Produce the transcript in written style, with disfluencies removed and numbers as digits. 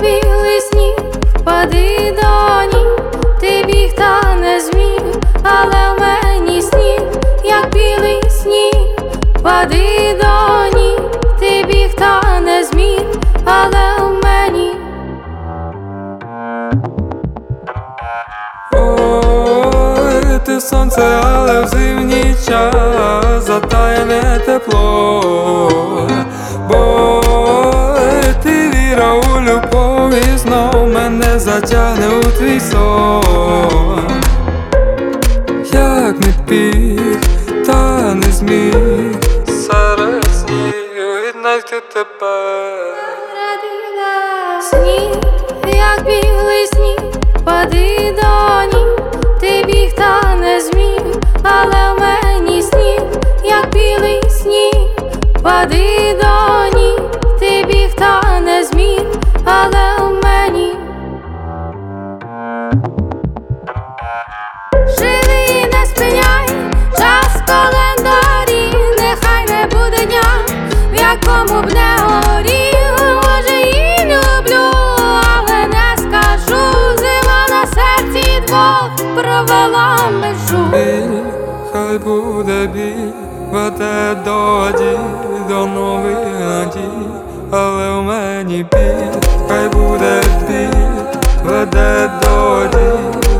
білий сніг, впади до ніг. Ти біг та не зміг, але в мені сніг, як білий сніг, впади до ніг. Ти біг та не зміг, але в мені. Ой, ти сонце, але в зимній час затаєне тепло. Бо ти віра у любов і знов мене затягне у твій сон. Як не піг, та не зміг серед снігу віднайти тебе. Сніг, як білий сніг, впади до ніг. Ти біг та не зміг, але в мені сніг, як білий сніг, впади до ніг. Ти біг та не зміг, але в мені. Живи, не спиняй час в календарі, нехай не буде дня, в якому б не горів. Може, її люблю, але не скажу. Зима на серці двох провела межу. Біль, хай буде біль, веде до дій, до нових надій. Але в мені біль, хай буде біль, веде до дій.